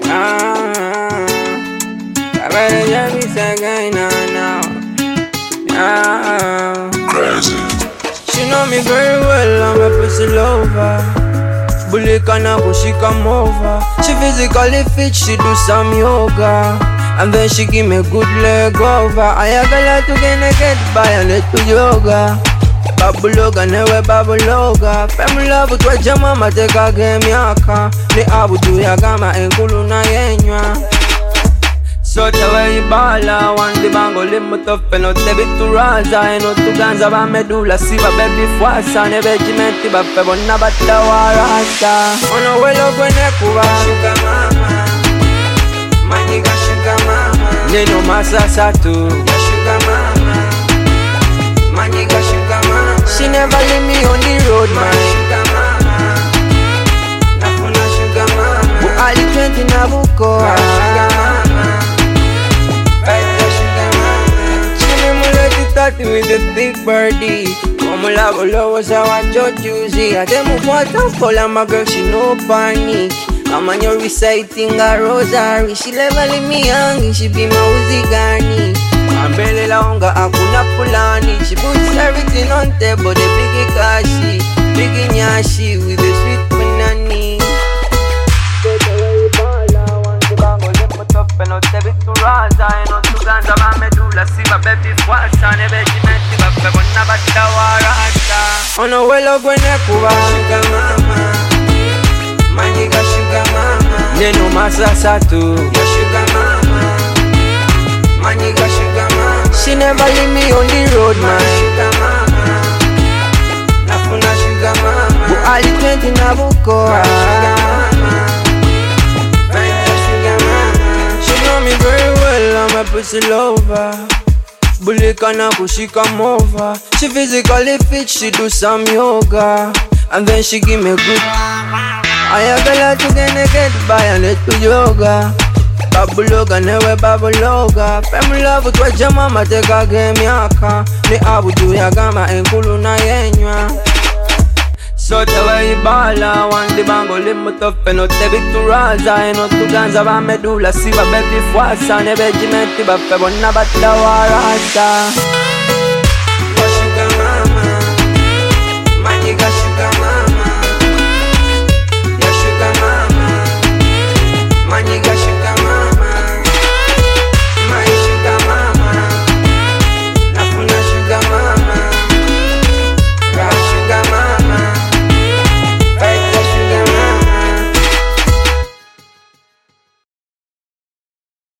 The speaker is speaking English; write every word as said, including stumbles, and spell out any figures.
Ah, I better just be second now. Ah, Crazy. she know me very well, I'm a pussy lover. Bully kana she come over. She physically fit, she do some yoga, and then she give me good leg over. I have a lot to get naked by and let to yoga. Babuloga newe babuloga. Femi love twa jama mateka game yaka. Ni abudu ya gama enkulu na yenywa. So tawe ibala wandi bango limu tofe no tebi turaza eno tuganza ba medula siva baby fwasa ne regimenti ba febo na bata warasa. Ono welo kwene kuwa sugar mama, maniga sugar mama. Neno masasa tu ya sugar mama, maniga sugar mama. She never leave me on the road man. Sugar mama, nafuna sugar mama. Bu ali twenty na buko sugar mama. With the big birdie, como la bolo was how I just juicy. I tell me what I'm full of my girl, she no panic. I'm on your reciting a rosary. She leveling me young, she be my Uzi Gani. I'm belly longer, hakuna fulani. She puts everything on table, the biggie kashi, biggie nyashi with the sweet banana. No te vi tu raza e non tu ganza ma medulla si va bevi fuerza ne veggimenti va bevo una batta warata. Ono welo gwene kuwa sugar mama, maniga sugar mama. Neno masasa tu ya sugar mama, maniga sugar mama. She never leave me on the road man. Sugar mama, nafuna sugar mama. Bu ali twenty na buko sugar mama. Me very well, I'm a pussy lover. Bully kana she come over. She physically fit, she do some yoga, and then she give me good. I have a lot to get naked by and let to yoga. Babuloga newe babuloga. Femi love twa jama mateka game yaka. Ni abudu ya gama enkulu na yenywa. So tawe ibala wandi bango limu tofe no tebi turaza eno tuganza ba medula siva baby fwasa ne regimenti ba febo na bata warasa.